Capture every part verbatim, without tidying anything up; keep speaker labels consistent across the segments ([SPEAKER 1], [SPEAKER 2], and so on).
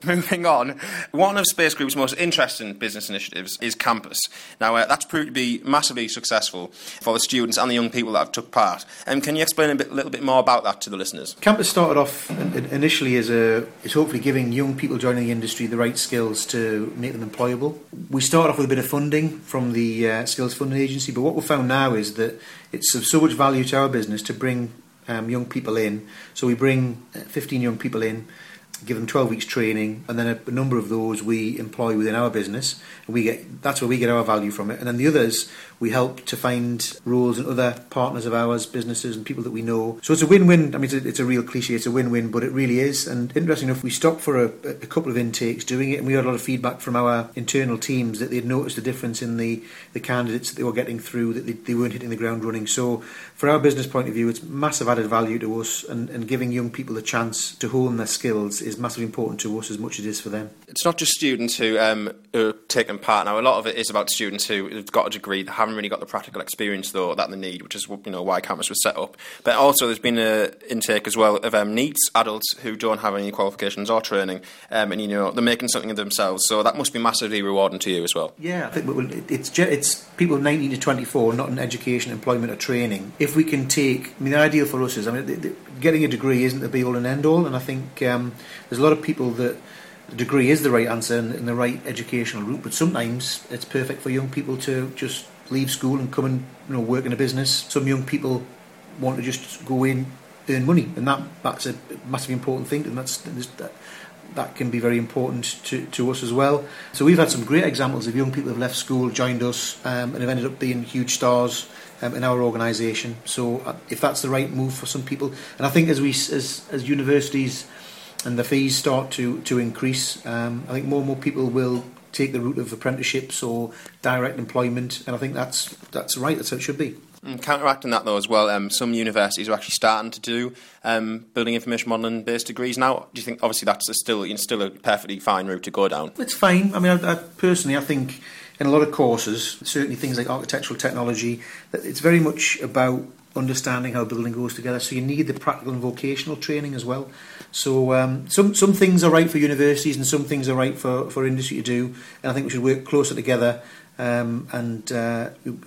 [SPEAKER 1] Moving on, one of Space Group's most interesting business initiatives is Campus. Now, uh, that's proved to be massively successful for the students and the young people that have took part. Um, can you explain a bit, little bit more about that to the listeners?
[SPEAKER 2] Campus started off initially as a is hopefully giving young people joining the industry the right skills to make them employable. We started off with a bit of funding from the uh, Skills Funding Agency, but what we've found now is that it's of so much value to our business to bring um, young people in. So we bring fifteen young people in, give them twelve weeks training, and then a, a number of those we employ within our business, and we get that's where we get our value from it. And then the others we help to find roles in other partners of ours, businesses and people that we know. So it's a win-win. I mean, it's a, it's a real cliche, it's a win-win, but it really is. And interesting enough, we stopped for a, a couple of intakes doing it, and we had a lot of feedback from our internal teams that they'd noticed a difference in the, the candidates that they were getting through, that they, they weren't hitting the ground running. So for our business point of view, it's massive added value to us, and, and giving young people a chance to hone their skills is massively important to us as much as it is for them.
[SPEAKER 1] It's not just students who um, are taking part now. A lot of it is about students who have got a degree that haven't really got the practical experience though that they need, which is, you know, why Campus was set up. But also there's been an intake as well of um, NEETs, adults who don't have any qualifications or training, um, and you know they're making something of themselves. So that must be massively rewarding to you as well.
[SPEAKER 2] Yeah, I think it's it's people nineteen to twenty-four, not in education, employment or training. If we can take, I mean, the ideal for us is, I mean, the, the, getting a degree isn't the be all and end all, and I think um, there's a lot of people that the degree is the right answer and, and the right educational route, but sometimes it's perfect for young people to just leave school and come and, you know, work in a business. Some young people want to just go in, earn money, and that that's a massively important thing, and that's that, that can be very important to, to us as well. So we've had some great examples of young people who have left school, joined us, um, and have ended up being huge stars um, in our organisation. So uh, if that's the right move for some people, and I think as we as as universities and the fees start to to increase, um, I think more and more people will take the route of apprenticeships or direct employment, and I think that's that's right. That's how it should be.
[SPEAKER 1] And counteracting that though as well, um, some universities are actually starting to do um, building information modelling based degrees now. Do you think obviously that's a still you know, still a perfectly fine route to go down?
[SPEAKER 2] It's fine. I mean, I, I personally, I think in a lot of courses, certainly things like architectural technology, that it's very much about understanding how a building goes together. So you need the practical and vocational training as well. So um, some some things are right for universities and some things are right for, for industry to do. And I think we should work closer together um, and uh,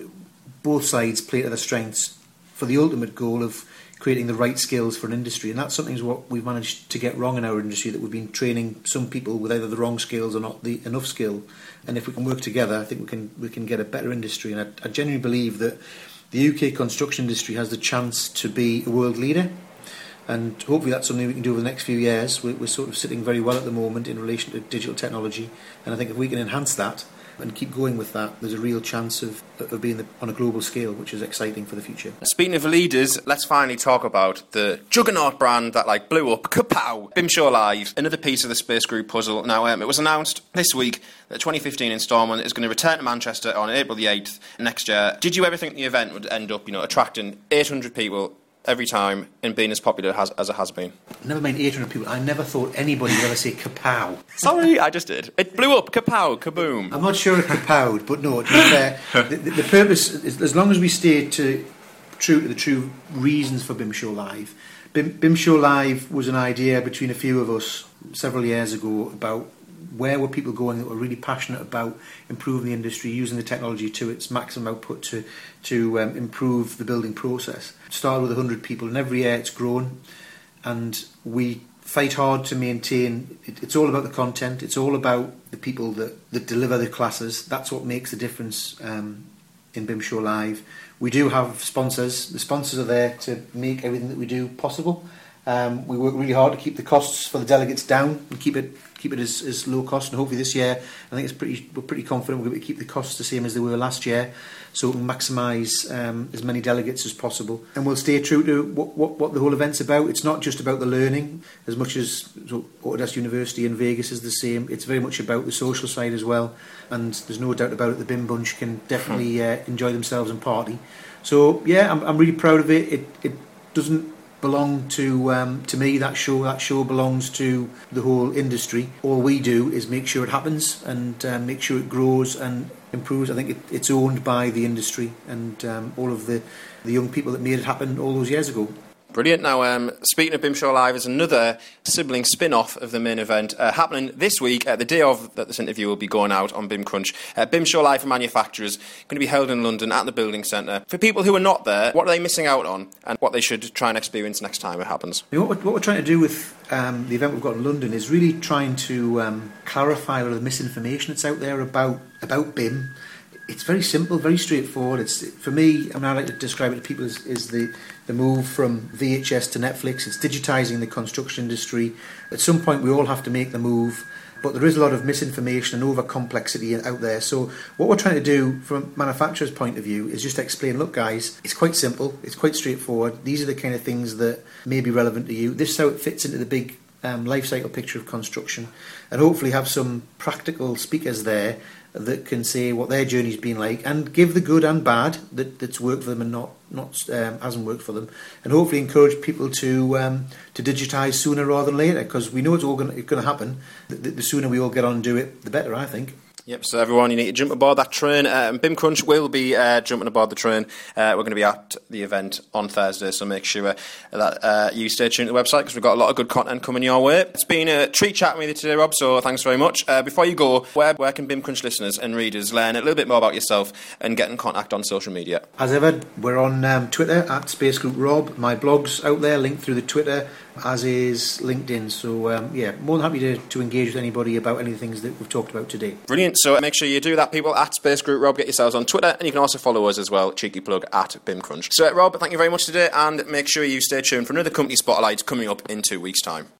[SPEAKER 2] both sides play to their strengths for the ultimate goal of creating the right skills for an industry. And that's something what we've managed to get wrong in our industry, that we've been training some people with either the wrong skills or not the enough skill. And if we can work together, I think we can we can get a better industry. And I, I genuinely believe that the U K construction industry has the chance to be a world leader, and hopefully that's something we can do over the next few years. We're, we're sort of sitting very well at the moment in relation to digital technology, and I think if we can enhance that and keep going with that, there's a real chance of, of being the, on a global scale, which is exciting for the future.
[SPEAKER 1] Speaking of leaders, let's finally talk about the juggernaut brand that like blew up, kapow, BIMSHOW Live, another piece of the Space Group puzzle. Now, um, it was announced this week that the twenty fifteen instalment is going to return to Manchester on April the eighth next year. Did you ever think the event would end up, you know, attracting eight hundred people every time and being as popular as, as it has been?
[SPEAKER 2] Never mind eight hundred people. I never thought anybody would ever say kapow.
[SPEAKER 1] Sorry, I just did. It blew up, kapow, kaboom.
[SPEAKER 2] I'm not sure it kapowed, but no, to be fair, the, the, the purpose is, as long as we stay to, true to the true reasons for BIMSHOW Live. BIM, BIMSHOW Live was an idea between a few of us several years ago about where were people going that were really passionate about improving the industry, using the technology to its maximum output to to um, improve the building process. It started with one hundred people, and every year it's grown, and we fight hard to maintain. It, it's all about the content, it's all about the people that, that deliver the classes. That's what makes the difference um, in BIMSHOW Live. We do have sponsors. The sponsors are there to make everything that we do possible. Um, we work really hard to keep the costs for the delegates down and keep it keep it as, as low cost. And hopefully this year, I think it's pretty we're pretty confident we're going to keep the costs the same as they were last year, so we can maximise um, as many delegates as possible. And we'll stay true to what, what what the whole event's about. It's not just about the learning as much as so Autodesk University in Vegas is the same. It's very much about the social side as well. And there's no doubt about it, the BIM Bunch can definitely uh, enjoy themselves and party. So yeah, I'm, I'm really proud of it. It it doesn't belong to um, to me, that show. That show belongs to the whole industry. All we do is make sure it happens and uh, make sure it grows and improves. I think it, it's owned by the industry and um, all of the, the young people that made it happen all those years ago.
[SPEAKER 1] Brilliant. Now, um, speaking of Bimshore Live, there's another sibling spin-off of the main event uh, happening this week, uh, the day of that this interview will be going out on Bim Crunch. Uh, Bimshore Live for Manufacturers, going to be held in London at the Building Centre. For people who are not there, what are they missing out on and what they should try and experience next time it happens?
[SPEAKER 2] I mean, what, we're, what we're trying to do with um, the event we've got in London is really trying to um, clarify a lot of the misinformation that's out there about, about B I M. It's very simple, very straightforward. It's for me, I mean, I like to describe it to people as, as the, the move from V H S to Netflix. It's digitising the construction industry. At some point, we all have to make the move, but there is a lot of misinformation and over-complexity out there. So what we're trying to do from a manufacturer's point of view is just explain, look, guys, it's quite simple. It's quite straightforward. These are the kind of things that may be relevant to you. This is how it fits into the big um, life cycle picture of construction, and hopefully have some practical speakers there that can say what their journey's been like and give the good and bad that, that's worked for them and not not um, hasn't worked for them, and hopefully encourage people to um, to digitise sooner rather than later, because we know it's all going to happen. The, the sooner we all get on and do it, the better, I think.
[SPEAKER 1] Yep, so everyone, you need to jump aboard that train. Um, Bim Crunch will be uh, jumping aboard the train. Uh, we're going to be at the event on Thursday, so make sure that uh, you stay tuned to the website, because we've got a lot of good content coming your way. It's been a treat chatting with you today, Rob, so thanks very much. Uh, before you go, where, where can Bim Crunch listeners and readers learn a little bit more about yourself and get in contact on social media?
[SPEAKER 2] As ever, we're on um, Twitter, at Space Group Rob. My blog's out there, linked through the Twitter, as is LinkedIn. So, um, yeah, more than happy to, to engage with anybody about any things that we've talked about today.
[SPEAKER 1] Brilliant. So make sure you do that, people, at Space Group Rob. Get yourselves on Twitter, and you can also follow us as well, cheeky plug, at Bim Crunch. So, Rob, thank you very much today, and make sure you stay tuned for another company spotlight coming up in two weeks' time.